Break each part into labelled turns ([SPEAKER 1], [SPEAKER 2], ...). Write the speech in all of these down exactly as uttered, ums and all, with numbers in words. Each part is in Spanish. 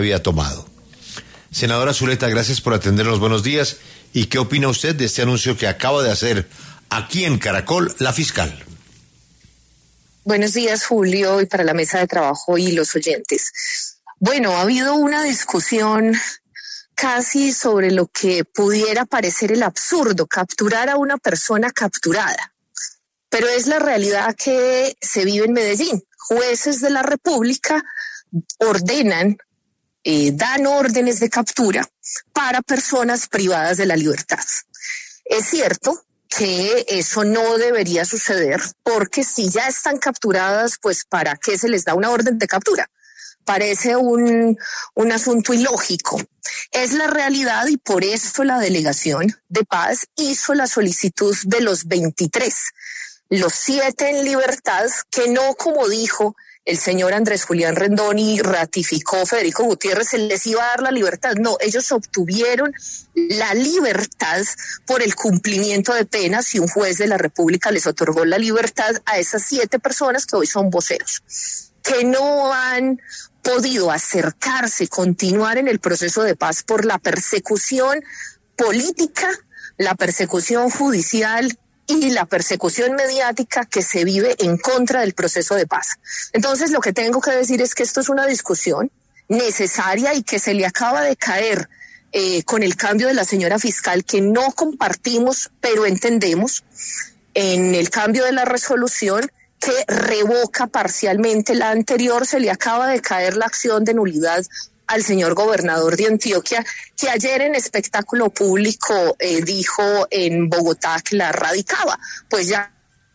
[SPEAKER 1] había tomado. Senadora Zuleta, gracias por atendernos. Buenos días. ¿Y qué opina usted de este anuncio que acaba de hacer aquí en Caracol la fiscal?
[SPEAKER 2] Buenos días, Julio, y para la mesa de trabajo y los oyentes. Bueno, ha habido una discusión casi sobre lo que pudiera parecer el absurdo, capturar a una persona capturada. Pero es la realidad que se vive en Medellín. Jueces de la República ordenan, eh, dan órdenes de captura para personas privadas de la libertad. Es cierto que eso no debería suceder, porque si ya están capturadas, pues ¿para qué se les da una orden de captura? Parece un, un asunto ilógico. Es la realidad y por eso la Delegación de Paz hizo la solicitud de los veintitrés, los siete en libertad, que no, como dijo el señor Andrés Julián Rendón y ratificó Federico Gutiérrez, se les iba a dar la libertad. No, ellos obtuvieron la libertad por el cumplimiento de penas y un juez de la República les otorgó la libertad a esas siete personas que hoy son voceros, que no han podido acercarse, continuar en el proceso de paz por la persecución política, la persecución judicial y la persecución mediática que se vive en contra del proceso de paz. Entonces, lo que tengo que decir es que esto es una discusión necesaria y que se le acaba de caer eh, con el cambio de la señora fiscal, que no compartimos, pero entendemos, en el cambio de la resolución que revoca parcialmente la anterior. Se le acaba de caer la acción de nulidad al señor gobernador de Antioquia, que ayer en espectáculo público eh, dijo en Bogotá que la radicaba. Pues ya.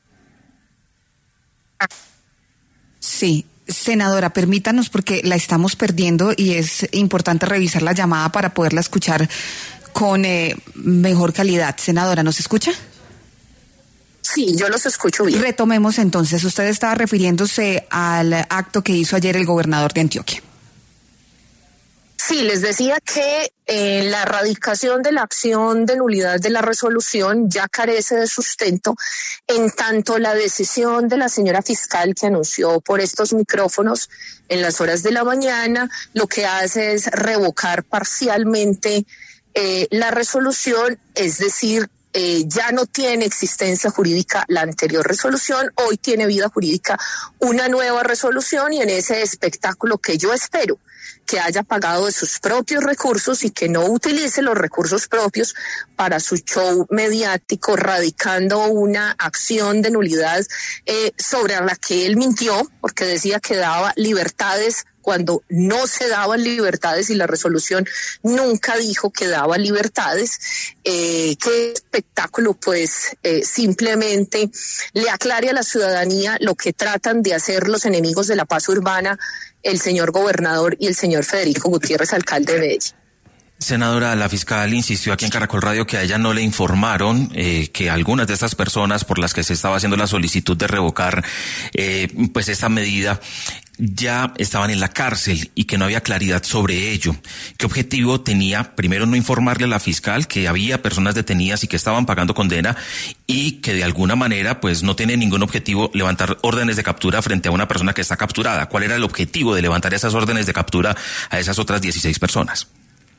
[SPEAKER 3] Sí, senadora, permítanos porque la estamos perdiendo y es importante revisar la llamada para poderla escuchar con eh, mejor calidad. Senadora, ¿nos escucha?
[SPEAKER 2] Sí, yo los escucho bien.
[SPEAKER 3] Retomemos entonces. Usted estaba refiriéndose al acto que hizo ayer el gobernador de Antioquia.
[SPEAKER 2] Sí, les decía que eh, la erradicación de la acción de nulidad de la resolución ya carece de sustento, en tanto la decisión de la señora fiscal que anunció por estos micrófonos en las horas de la mañana lo que hace es revocar parcialmente eh, la resolución, es decir, Eh, ya no tiene existencia jurídica la anterior resolución, hoy tiene vida jurídica una nueva resolución, y en ese espectáculo que yo espero que haya pagado de sus propios recursos y que no utilice los recursos propios para su show mediático, radicando una acción de nulidad eh, sobre la que él mintió, porque decía que daba libertades cuando no se daban libertades y la resolución nunca dijo que daba libertades. Eh, qué espectáculo, pues eh, simplemente le aclare a la ciudadanía lo que tratan de hacer los enemigos de la paz urbana, el señor gobernador y el señor Federico Gutiérrez, alcalde de Medellín.
[SPEAKER 4] Senadora, la fiscal insistió aquí en Caracol Radio que a ella no le informaron eh, que algunas de estas personas por las que se estaba haciendo la solicitud de revocar eh, pues esta medida ya estaban en la cárcel y que no había claridad sobre ello. ¿Qué objetivo tenía? Primero, no informarle a la fiscal que había personas detenidas y que estaban pagando condena, y que de alguna manera pues no tiene ningún objetivo levantar órdenes de captura frente a una persona que está capturada. ¿Cuál era el objetivo de levantar esas órdenes de captura a esas otras dieciséis personas?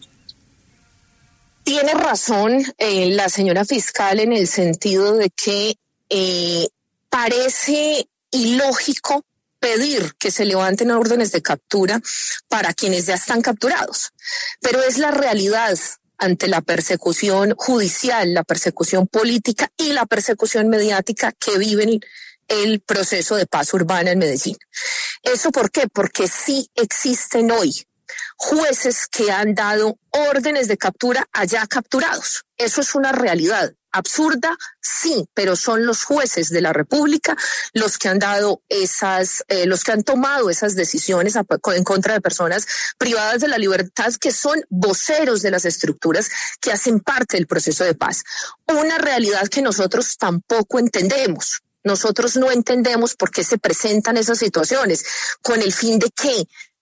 [SPEAKER 2] Tiene razón eh, la señora fiscal en el sentido de que eh, parece ilógico pedir que se levanten órdenes de captura para quienes ya están capturados, pero es la realidad ante la persecución judicial, la persecución política y la persecución mediática que viven el proceso de paz urbana en Medellín. ¿Eso por qué? Porque sí existen hoy jueces que han dado órdenes de captura a ya capturados. Eso es una realidad. Absurda, sí, pero son los jueces de la República los que han dado esas, eh, los que han tomado esas decisiones a, en contra de personas privadas de la libertad, que son voceros de las estructuras que hacen parte del proceso de paz. Una realidad que nosotros tampoco entendemos. Nosotros no entendemos por qué se presentan esas situaciones, con el fin de qué,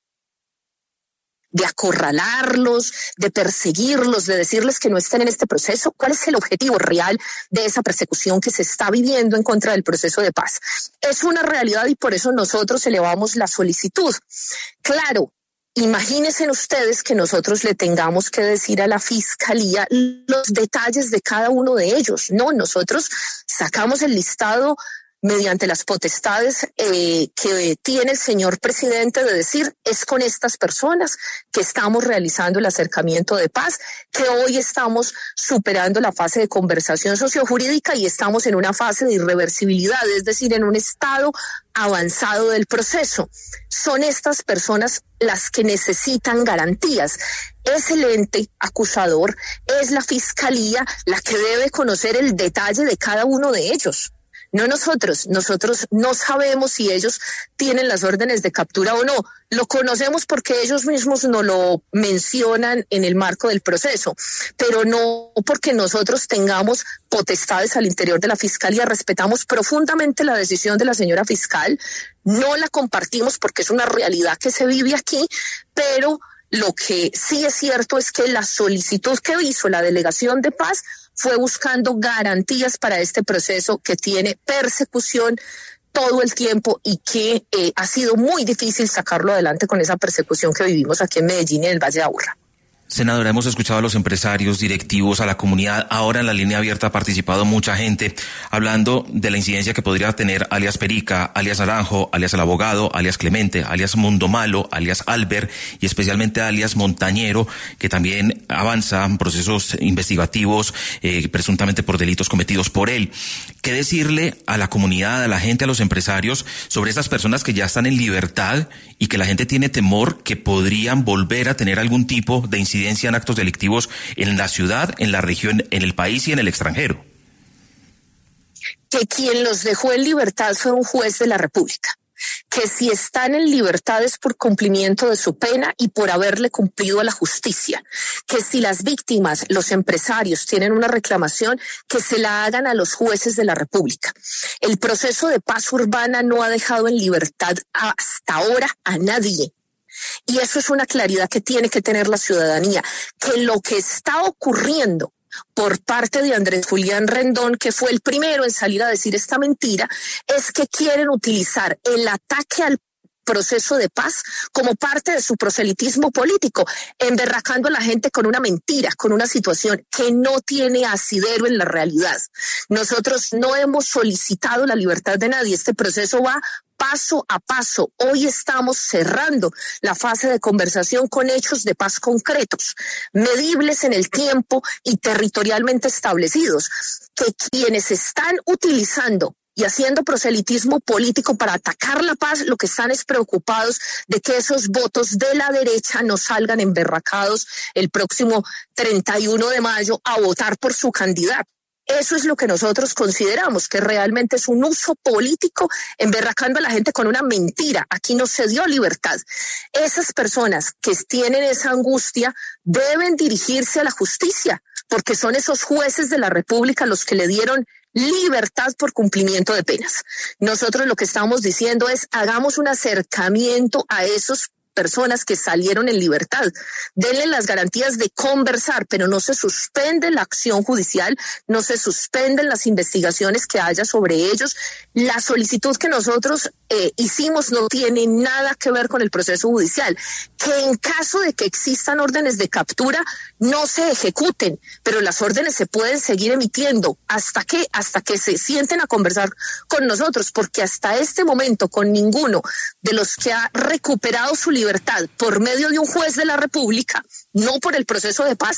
[SPEAKER 2] de acorralarlos, de perseguirlos, de decirles que no estén en este proceso. ¿Cuál es el objetivo real de esa persecución que se está viviendo en contra del proceso de paz? Es una realidad y por eso nosotros elevamos la solicitud. Claro, Imagínense ustedes que nosotros le tengamos que decir a la fiscalía los detalles de cada uno de ellos. No, nosotros sacamos el listado mediante las potestades eh, que tiene el señor presidente de decir, es con estas personas que estamos realizando el acercamiento de paz, que hoy estamos superando la fase de conversación sociojurídica y estamos en una fase de irreversibilidad, es decir, en un estado avanzado del proceso. Son estas personas las que necesitan garantías. Es el ente acusador, es la fiscalía la que debe conocer el detalle de cada uno de ellos. No nosotros, nosotros no sabemos si ellos tienen las órdenes de captura o no. Lo conocemos porque ellos mismos nos lo mencionan en el marco del proceso, pero no porque nosotros tengamos potestades al interior de la fiscalía. Respetamos profundamente la decisión de la señora fiscal, no la compartimos porque es una realidad que se vive aquí, pero lo que sí es cierto es que la solicitud que hizo la Delegación de Paz fue buscando garantías para este proceso que tiene persecución todo el tiempo y que eh, ha sido muy difícil sacarlo adelante con esa persecución que vivimos aquí en Medellín y en el Valle de Aburrá.
[SPEAKER 4] Senadora, hemos escuchado a los empresarios, directivos, a la comunidad. Ahora en la línea abierta ha participado mucha gente hablando de la incidencia que podría tener alias Perica, alias Naranjo, alias El Abogado, alias Clemente, alias Mundo Malo, alias Albert y especialmente alias Montañero, que también avanzan procesos investigativos eh, presuntamente por delitos cometidos por él. ¿Qué decirle a la comunidad, a la gente, a los empresarios sobre estas personas que ya están en libertad y que la gente tiene temor que podrían volver a tener algún tipo de incidencia en actos delictivos en la ciudad, en la región, en el país y en el extranjero?
[SPEAKER 2] Que quien los dejó en libertad fue un juez de la República. Que si están en libertad es por cumplimiento de su pena y por haberle cumplido a la justicia. Que si las víctimas, los empresarios, tienen una reclamación, que se la hagan a los jueces de la República. El proceso de paz urbana no ha dejado en libertad hasta ahora a nadie. Y eso es una claridad que tiene que tener la ciudadanía, que lo que está ocurriendo por parte de Andrés Julián Rendón, que fue el primero en salir a decir esta mentira, es que quieren utilizar el ataque al proceso de paz como parte de su proselitismo político, emberracando a la gente con una mentira, con una situación que no tiene asidero en la realidad. Nosotros no hemos solicitado la libertad de nadie, este proceso va paso a paso. Hoy estamos cerrando la fase de conversación con hechos de paz concretos, medibles en el tiempo y territorialmente establecidos, que quienes están utilizando y haciendo proselitismo político para atacar la paz, lo que están es preocupados de que esos votos de la derecha no salgan emberracados el próximo treinta y uno de mayo a votar por su candidato. Eso es lo que nosotros consideramos, que realmente es un uso político, emberracando a la gente con una mentira. Aquí no se dio libertad. Esas personas que tienen esa angustia deben dirigirse a la justicia, porque son esos jueces de la República los que le dieron libertad por cumplimiento de penas. Nosotros lo que estamos diciendo es, hagamos un acercamiento a esos personas que salieron en libertad. Denle las garantías de conversar, pero no se suspende la acción judicial, no se suspenden las investigaciones que haya sobre ellos. La solicitud que nosotros eh, hicimos no tiene nada que ver con el proceso judicial. Que en caso de que existan órdenes de captura, no se ejecuten, pero las órdenes se pueden seguir emitiendo. ¿Hasta qué? Hasta que se sienten a conversar con nosotros, porque hasta este momento con ninguno de los que ha recuperado su libertad libertad por medio de un juez de la República, no por el proceso de paz,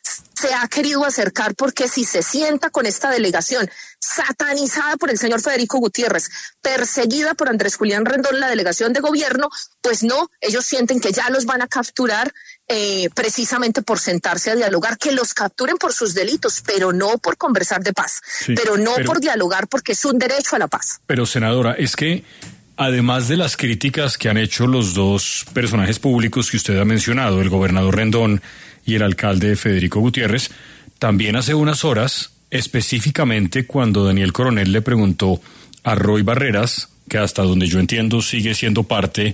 [SPEAKER 2] se ha querido acercar, porque si se sienta con esta delegación satanizada por el señor Federico Gutiérrez, perseguida por Andrés Julián Rendón, la delegación de gobierno, pues no, ellos sienten que ya los van a capturar eh, precisamente por sentarse a dialogar, que los capturen por sus delitos, pero no por conversar de paz, sí, pero no pero, por dialogar, porque es un derecho a la paz.
[SPEAKER 5] Pero senadora, es que además de las críticas que han hecho los dos personajes públicos que usted ha mencionado, el gobernador Rendón y el alcalde Federico Gutiérrez, también hace unas horas, específicamente cuando Daniel Coronel le preguntó a Roy Barreras, que hasta donde yo entiendo sigue siendo parte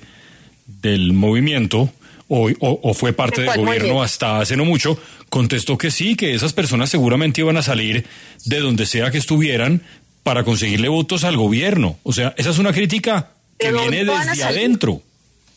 [SPEAKER 5] del movimiento, o, o, o fue parte del gobierno hasta hace no mucho, contestó que sí, que esas personas seguramente iban a salir de donde sea que estuvieran para conseguirle votos al gobierno. O sea, esa es una crítica que viene desde adentro.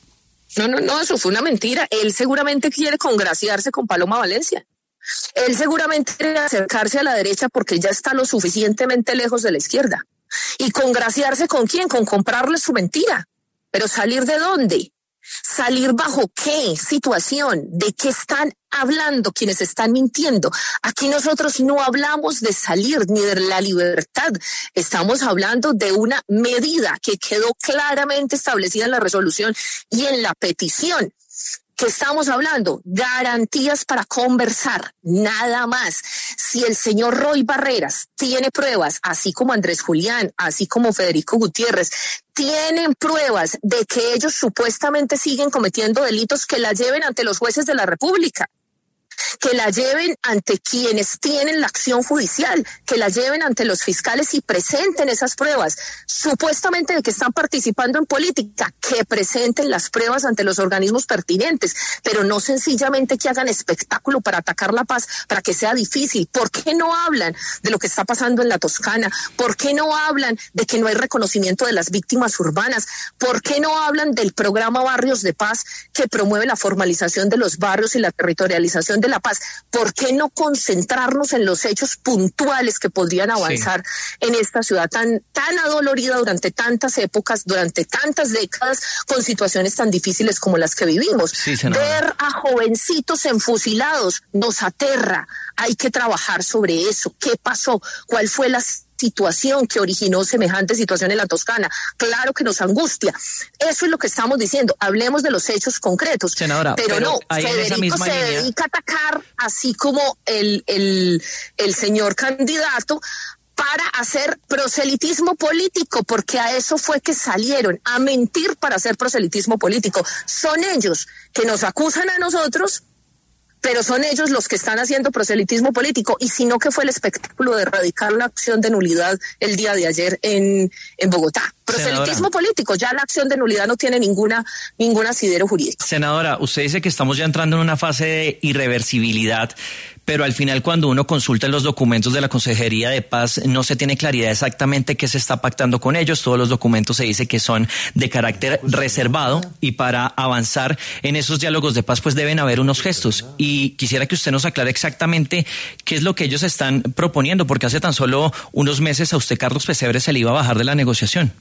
[SPEAKER 2] No, no, no, eso fue una mentira. Él seguramente quiere congraciarse con Paloma Valencia. Él seguramente quiere acercarse a la derecha porque ya está lo suficientemente lejos de la izquierda. ¿Y congraciarse con quién? Con comprarle su mentira. ¿Pero salir de dónde? ¿Salir bajo qué situación? ¿De qué están hablando quienes están mintiendo? Aquí nosotros no hablamos de salir ni de la libertad. Estamos hablando de una medida que quedó claramente establecida en la resolución y en la petición. ¿Qué estamos hablando? Garantías para conversar, nada más. Si el señor Roy Barreras tiene pruebas, así como Andrés Julián, así como Federico Gutiérrez, tienen pruebas de que ellos supuestamente siguen cometiendo delitos, que la lleven ante los jueces de la República, que la lleven ante quienes tienen la acción judicial, que la lleven ante los fiscales y presenten esas pruebas, supuestamente de que están participando en política, que presenten las pruebas ante los organismos pertinentes, pero no sencillamente que hagan espectáculo para atacar la paz, para que sea difícil. ¿Por qué no hablan de lo que está pasando en la Toscana? ¿Por qué no hablan de que no hay reconocimiento de las víctimas urbanas? ¿Por qué no hablan del programa Barrios de Paz, que promueve la formalización de los barrios y la territorialización de la paz? ¿Por qué no concentrarnos en los hechos puntuales que podrían avanzar sí. en esta ciudad tan, tan adolorida durante tantas épocas, durante tantas décadas, con situaciones tan difíciles como las que vivimos?
[SPEAKER 4] Sí,
[SPEAKER 2] ver a jovencitos enfusilados nos aterra. Hay que trabajar sobre eso. ¿Qué pasó? ¿Cuál fue la situación que originó semejante situación en la Toscana? Claro que nos angustia. Eso es lo que estamos diciendo. Hablemos de los hechos concretos.
[SPEAKER 6] Senadora,
[SPEAKER 2] pero, pero no, Federico se línea... dedica a atacar, así como el, el, el señor candidato, para hacer proselitismo político, porque a eso fue que salieron, a mentir para hacer proselitismo político. Son ellos que nos acusan a nosotros, pero son ellos los que están haciendo proselitismo político, y si no, que fue el espectáculo de erradicar la acción de nulidad el día de ayer en, en Bogotá. Proselitismo Senadora. político, ya la acción de nulidad no tiene ninguna, ningún asidero jurídico.
[SPEAKER 6] Senadora, usted dice que estamos ya entrando en una fase de irreversibilidad, pero al final cuando uno consulta los documentos de la Consejería de Paz no se tiene claridad exactamente qué se está pactando con ellos. Todos los documentos se dice que son de carácter reservado, y para avanzar en esos diálogos de paz pues deben haber unos gestos, y quisiera que usted nos aclare exactamente qué es lo que ellos están proponiendo, porque hace tan solo unos meses a usted, Carlos Pesebre, se le iba a bajar de la negociación.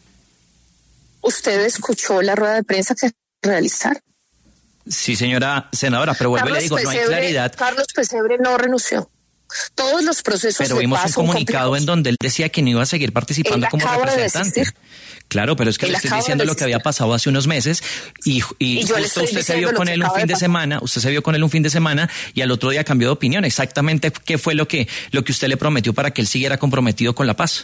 [SPEAKER 2] ¿Usted escuchó la rueda de prensa que realizaron?
[SPEAKER 6] Sí, señora senadora, pero vuelvo y le digo, Pesebre, no hay claridad.
[SPEAKER 2] Carlos Pesebre no renunció. Todos los procesos
[SPEAKER 6] pero
[SPEAKER 2] de
[SPEAKER 6] vimos
[SPEAKER 2] paz
[SPEAKER 6] un comunicado en donde él decía que no iba a seguir participando
[SPEAKER 2] él
[SPEAKER 6] como representante. De claro, pero es que él le estoy diciendo de lo que había pasado hace unos meses, y, y, y justo usted se vio con él un fin de, de semana, usted se vio con él un fin de semana y al otro día cambió de opinión. Exactamente qué fue lo que, lo que usted le prometió para que él siguiera comprometido con la paz.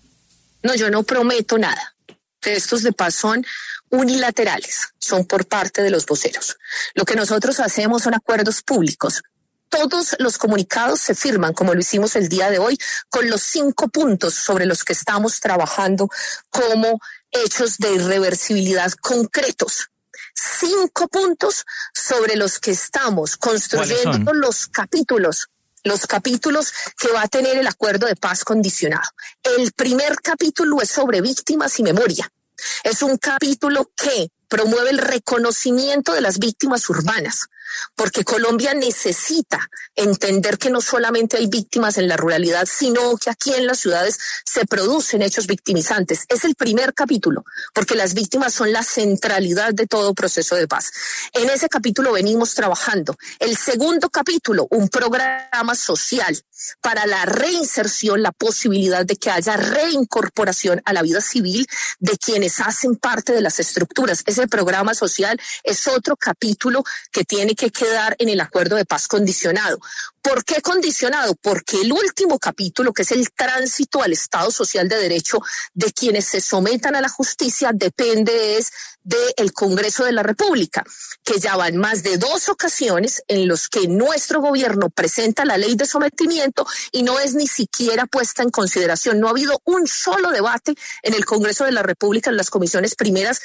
[SPEAKER 2] No, yo no prometo nada. Estos de paz son unilaterales, son por parte de los voceros. Lo que nosotros hacemos son acuerdos públicos. Todos los comunicados se firman, como lo hicimos el día de hoy, con los cinco puntos sobre los que estamos trabajando como hechos de irreversibilidad concretos. Cinco puntos sobre los que estamos construyendo los capítulos. Los capítulos que va a tener el acuerdo de paz condicionado. El primer capítulo es sobre víctimas y memoria. Es un capítulo que promueve el reconocimiento de las víctimas urbanas, porque Colombia necesita entender que no solamente hay víctimas en la ruralidad, sino que aquí en las ciudades se producen hechos victimizantes. Es el primer capítulo, porque las víctimas son la centralidad de todo proceso de paz. En ese capítulo venimos trabajando. El segundo capítulo, un programa social para la reinserción, la posibilidad de que haya reincorporación a la vida civil de quienes hacen parte de las estructuras. Ese programa social es otro capítulo que tiene que quedar en el acuerdo de paz condicionado. ¿Por qué condicionado? Porque el último capítulo, que es el tránsito al Estado Social de Derecho de quienes se sometan a la justicia, depende es del Congreso de la República, que ya van más de dos ocasiones en los que nuestro gobierno presenta la ley de sometimiento y no es ni siquiera puesta en consideración. No ha habido un solo debate en el Congreso de la República, en las comisiones primeras,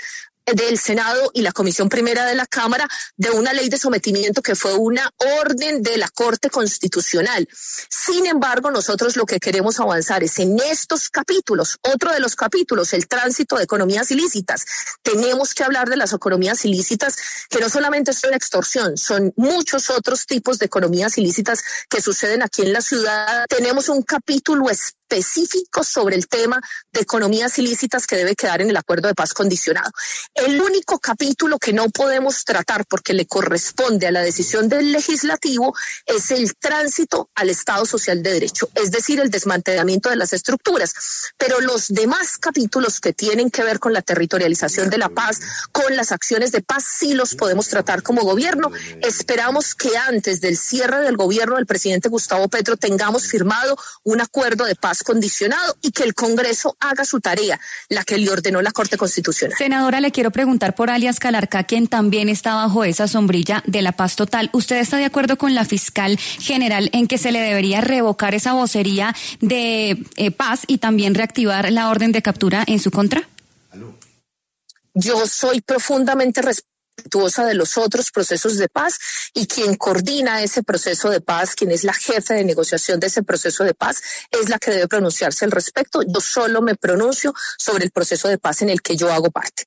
[SPEAKER 2] del Senado y la Comisión Primera de la Cámara de una ley de sometimiento que fue una orden de la Corte Constitucional. Sin embargo, nosotros lo que queremos avanzar es en estos capítulos, otro de los capítulos, el tránsito de economías ilícitas. Tenemos que hablar de las economías ilícitas que no solamente son extorsión, son muchos otros tipos de economías ilícitas que suceden aquí en la ciudad. Tenemos un capítulo específico sobre el tema de economías ilícitas que debe quedar en el acuerdo de paz condicionado. El único capítulo que no podemos tratar porque le corresponde a la decisión del legislativo es el tránsito al Estado Social de Derecho, es decir, el desmantelamiento de las estructuras. Pero los demás capítulos que tienen que ver con la territorialización de la paz, con las acciones de paz, sí los podemos tratar como gobierno. Esperamos que antes del cierre del gobierno del presidente Gustavo Petro tengamos firmado un acuerdo de paz condicionado y que el Congreso haga su tarea, la que le ordenó la Corte Constitucional.
[SPEAKER 7] Senadora, le quiero preguntar por alias Calarcá, quien también está bajo esa sombrilla de la paz total. ¿Usted está de acuerdo con la fiscal general en que se le debería revocar esa vocería de eh, paz y también reactivar la orden de captura en su contra?
[SPEAKER 2] Yo soy profundamente respetuosa de los otros procesos de paz y quien coordina ese proceso de paz, quien es la jefe de negociación de ese proceso de paz, es la que debe pronunciarse al respecto. Yo solo me pronuncio sobre el proceso de paz en el que yo hago parte.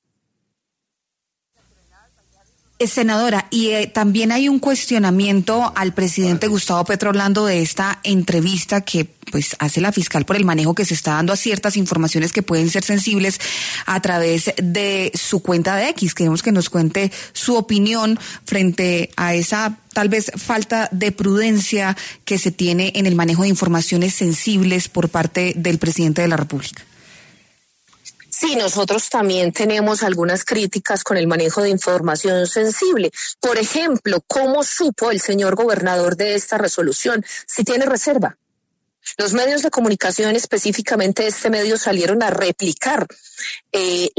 [SPEAKER 3] Senadora, y eh, también hay un cuestionamiento al presidente Gustavo Petro hablando de esta entrevista que pues hace la fiscal por el manejo que se está dando a ciertas informaciones que pueden ser sensibles a través de su cuenta de X. Queremos que nos cuente su opinión frente a esa tal vez falta de prudencia que se tiene en el manejo de informaciones sensibles por parte del presidente de la República.
[SPEAKER 2] Sí, nosotros también tenemos algunas críticas con el manejo de información sensible. Por ejemplo, ¿cómo supo el señor gobernador de esta resolución si tiene reserva? Los medios de comunicación, específicamente este medio, salieron a replicar eh,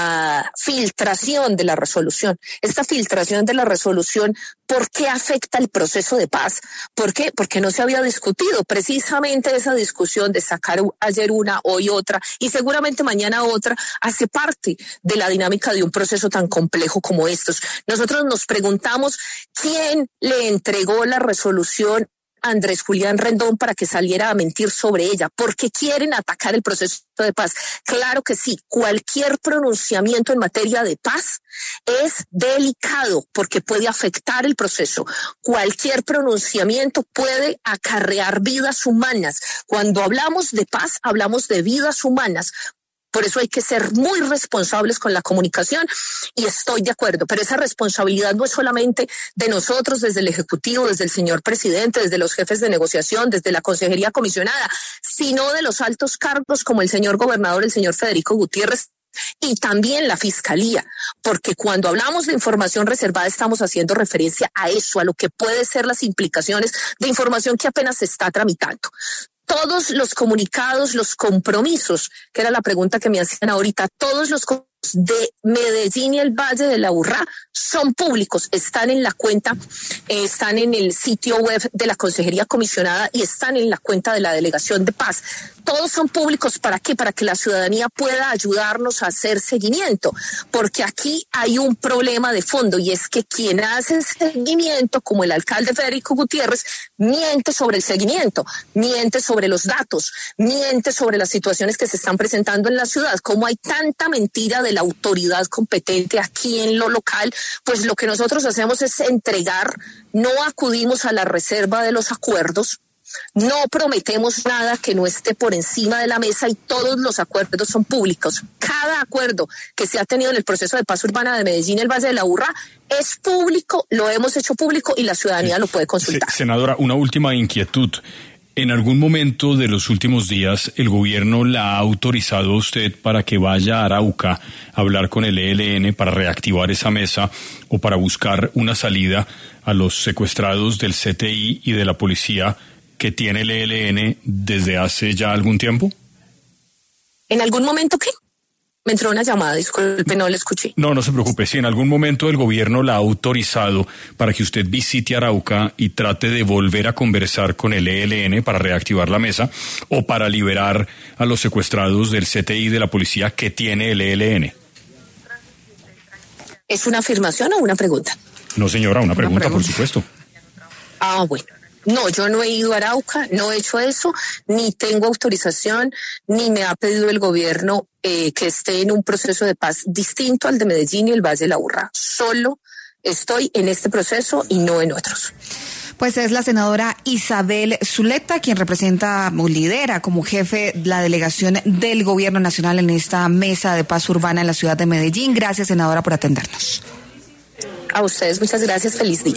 [SPEAKER 2] la filtración de la resolución. Esta filtración de la resolución, ¿por qué afecta el proceso de paz? ¿Por qué? Porque no se había discutido. Precisamente esa discusión de sacar ayer una, hoy otra y seguramente mañana otra, hace parte de la dinámica de un proceso tan complejo como estos. Nosotros nos preguntamos quién le entregó la resolución Andrés Julián Rendón para que saliera a mentir sobre ella. ¿Por qué quieren atacar el proceso de paz? Claro que sí, cualquier pronunciamiento en materia de paz es delicado porque puede afectar el proceso. Cualquier pronunciamiento puede acarrear vidas humanas. Cuando hablamos de paz, hablamos de vidas humanas. Por eso hay que ser muy responsables con la comunicación y estoy de acuerdo, pero esa responsabilidad no es solamente de nosotros desde el Ejecutivo, desde el señor presidente, desde los jefes de negociación, desde la Consejería Comisionada, sino de los altos cargos como el señor gobernador, el señor Federico Gutiérrez, y también la Fiscalía, porque cuando hablamos de información reservada estamos haciendo referencia a eso, a lo que pueden ser las implicaciones de información que apenas se está tramitando. Todos los comunicados, los compromisos, que era la pregunta que me hacían ahorita, todos los de Medellín y el Valle de la Aburrá son públicos, están en la cuenta, eh, están en el sitio web de la Consejería Comisionada y están en la cuenta de la Delegación de Paz. Todos son públicos, ¿para qué? Para que la ciudadanía pueda ayudarnos a hacer seguimiento, porque aquí hay un problema de fondo y es que quien hace seguimiento, como el alcalde Federico Gutiérrez, miente sobre el seguimiento, miente sobre los datos, miente sobre las situaciones que se están presentando en la ciudad. Como hay tanta mentira de la autoridad competente aquí en lo local, pues lo que nosotros hacemos es entregar, no acudimos a la reserva de los acuerdos, no prometemos nada que no esté por encima de la mesa y todos los acuerdos son públicos. Cada acuerdo que se ha tenido en el proceso de paz urbana de Medellín y el Valle de la Aburrá es público, lo hemos hecho público y la ciudadanía lo puede consultar.
[SPEAKER 5] Senadora, una última inquietud. ¿En algún momento de los últimos días el gobierno la ha autorizado a usted para que vaya a Arauca a hablar con el E L N para reactivar esa mesa o para buscar una salida a los secuestrados del C T I y de la policía que tiene el E L N desde hace ya algún tiempo?
[SPEAKER 2] ¿En algún momento qué? Me entró una llamada, disculpe, no la escuché.
[SPEAKER 5] No, no se preocupe. Si en algún momento el gobierno la ha autorizado para que usted visite Arauca y trate de volver a conversar con el E L N para reactivar la mesa o para liberar a los secuestrados del C T I de la policía que tiene el E L N.
[SPEAKER 2] ¿Es una afirmación o una pregunta?
[SPEAKER 5] No, señora, una pregunta,
[SPEAKER 3] pregunta.
[SPEAKER 5] por supuesto.
[SPEAKER 2] Ah, bueno. No, yo no he ido a Arauca, no he hecho eso, ni tengo autorización, ni me ha pedido el gobierno eh, que esté en un proceso de paz distinto al de Medellín y el Valle de la Urra. Solo estoy en este proceso y no en otros.
[SPEAKER 3] Pues es la senadora Isabel Zuleta quien representa o lidera como jefe la delegación del Gobierno Nacional en esta mesa de paz urbana en la ciudad de Medellín. Gracias, senadora, por atendernos.
[SPEAKER 2] A ustedes muchas gracias, feliz día.